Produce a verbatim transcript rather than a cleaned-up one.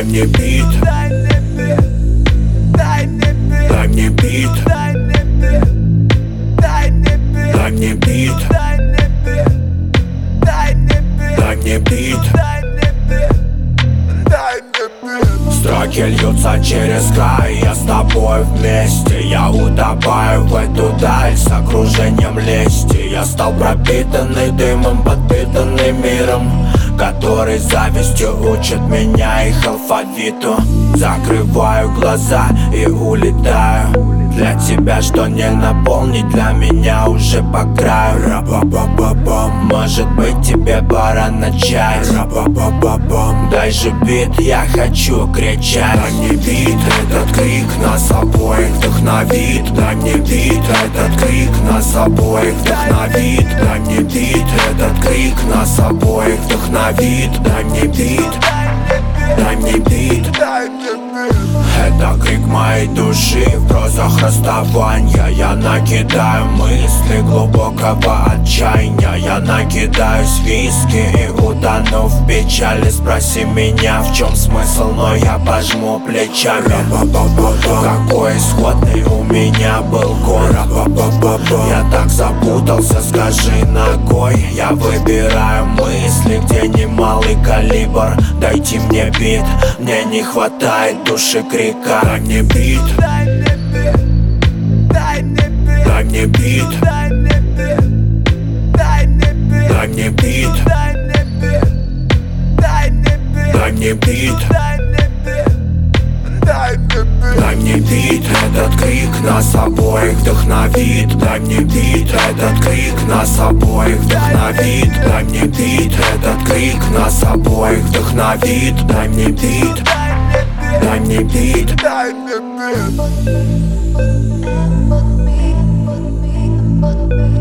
мне бит, дай мне бит, дай мне бит, дай мне бит, дай мне бит, дай мне бит, дай мне бит, дай мне бит, дай мне бит, дай мне бит. Строки льются через край, я с тобой вместе. Я утопаю в эту даль с окружением лести. Я стал пропитанный дымом, подпитанный миром, который завистью учит меня их алфавиту. Закрываю глаза и улетаю. Для тебя что не наполнить, для меня уже по краю. Ра-па-па-па-пам. Может быть тебе пора начать. Ра-па-па-па-пам. Дай же бит, я хочу кричать. Дай мне бит, этот крик нас обоих вдохновит. Дай мне бит, этот крик нас обоих вдохновит. Дай мне бит, этот крик нас обоих вдохновит. Дай мне бит, дай мне бит, дай мне бит. Это крик моей души в прозах расставания. Я накидаю мысли глубокого отчаяния. Я накидаюсь виски и утону в печали. Спроси меня, в чем смысл, но я пожму плечами. Какой исходный у меня был гон. Я так запутался, скажи ногой. Я выбираю мысли, где немалый калибр. Дайте мне бит, мне не хватает души крика. Дай мне бит, дай мне бит, дай мне бит, дай мне бит, дай мне бит, дай мне бит, дай мне бит, дай мне бит, дай мне бит, дай мне бит, дай мне бит, дай мне бит, дай мне бит, этот крик нас обоих вдохновит. Дай мне бит, этот крик нас обоих вдохновит. Дай мне бит, этот крик нас обоих вдохновит. Дай мне бит, дай мне бит, дай мне бит.